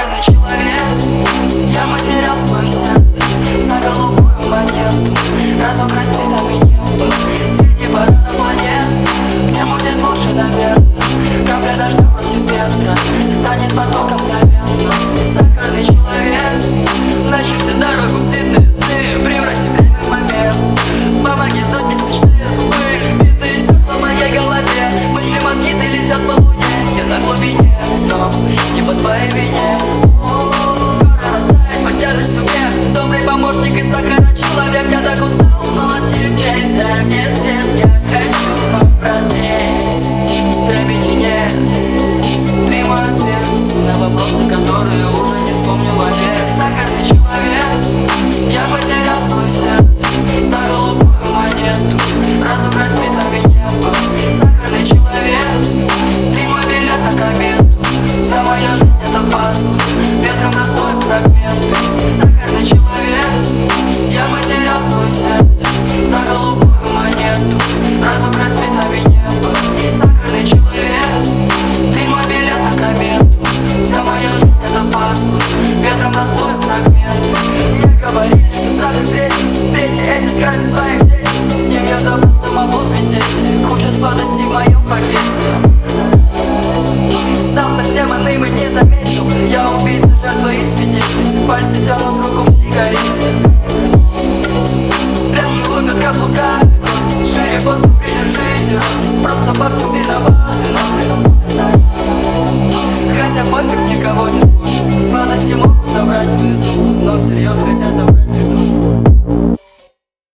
Сахарный человек, я потерял свое сердце за голубую монету. Разукрась цветами небо среди парада планет. Мне будет лучше, наверное. Капля дождя против ветра станет потоком мгновенно. Сахарный человек, начерти дорогу в цветные сны, преврати время в момент. Помоги сдуть мне смешные тупые битые стекла в моей голове. Мысли москиты летят по луне, я на глубине, но не по твоей вине. Скоро растает под тяжестью век добрый помощник и сахара человек. Я так устал, но теперь дай мне свет. Я хочу вновь прозреть, времени нет. Ты мой ответ на вопросы, которые уже не вспомню вовек. Сахарный человек, я потерял свое сердце за голубую монету. Разукрась цветами небо. Сахарный человек, ты мой билет на комету. Вся моя жизнь это пазлы, ветром раздует фрагменты. Сахарный человек, я потерял свое сердце за голубую монету. Разукрась цветами небо. Сахарный человек, ты мой билет на комету. Вся моя жизнь это пазлы, ветром раздует фрагменты. Мне говорили, что сахар вреден, пейте эти скарби своим детям. С ним я запросто могу слететь, куча сладостей в моем пакете. Стал совсем иным и не заметил, я убийца, жертва и свидетель. Пальцы тянут руку в сигарете, трески лупят каблуками, шире после придержите рост. Просто во всем виноваты нас. Хотя пофиг, никого не слушай, сладости могут забрать твои зубы, но всерьез хотят забрать лишь душу.